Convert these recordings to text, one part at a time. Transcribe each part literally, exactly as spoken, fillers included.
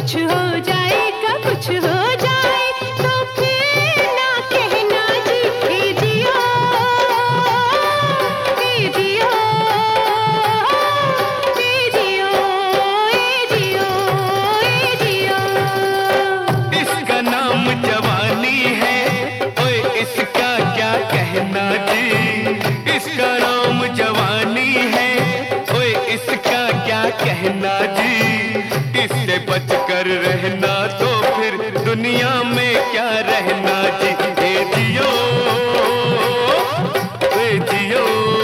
कुछ हो जाएगा, कुछ हो जाए तो फिर ना कहना जी। ए जियो, ए जियो, ए जियो, ए जियो, ए जियो। इसका नाम जवानी है, ओए इसका क्या कहना जी। इसका नाम जवानी है, ओए इसका क्या कहना जी। इससे बचकर रहना तो फिर दुनिया में क्या रहना जी। ए जियो, ए जियो,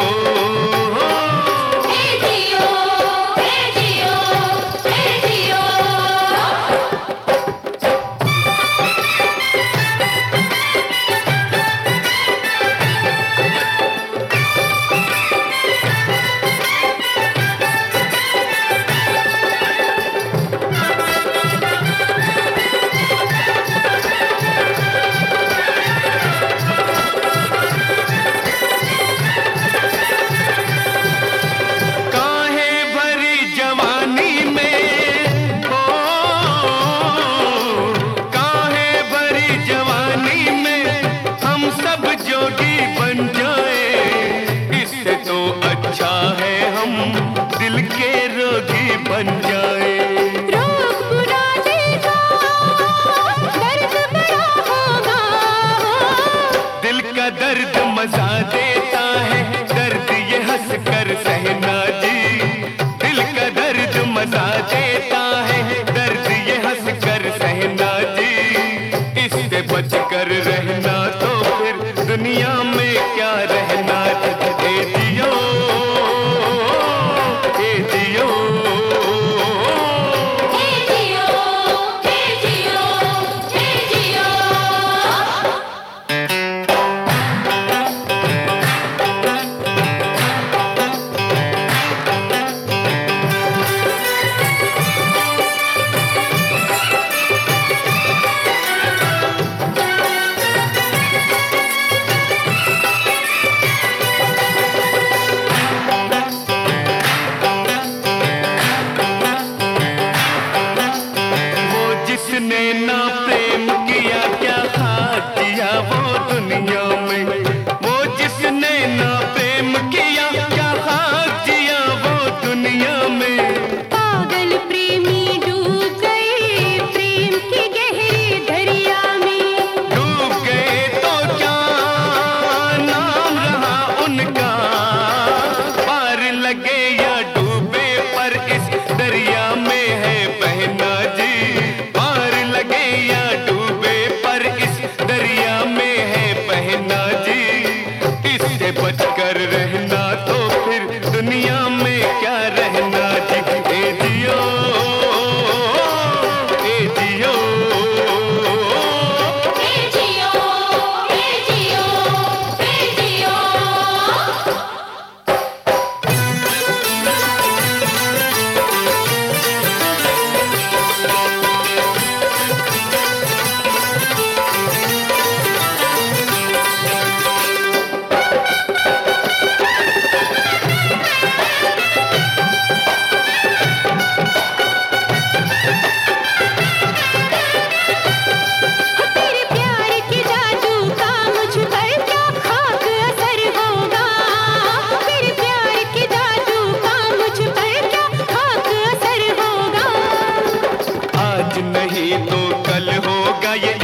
ए जियो, ए जियो, ए जियो। दिल के रोगी बन जाए। रोग बुरा देगा, दर्द बड़ा होगा। दिल का दर्द मजा देता है, दर्द ये हंस कर सहना जी। दिल का दर्द मजा देता है, दर्द ये हंस कर सहना जी। इससे बचकर रहना तो फिर दुनिया में क्या रहना जी। ए जियो, जिसने ना प्रेम किया क्या खाक किया वो दुनिया में। वो जिसने ना प्रेम किया क्या खाक किया वो दुनिया में। पागल प्रेमी डूब गए प्रेम के गहरे दरिया में। डूब गए तो क्या नाम रहा उनका। पार लगे या डूबे पर इस दरिया में है बहना जी। या डूबे पर इस दरिया में है बहना जी। इससे बचकर रहना तो फिर दुनिया में क्या रहना जी। ए जियो, ए जियो, ए जियो, ए जियो, ए जियो। नहीं तो कल होगा ये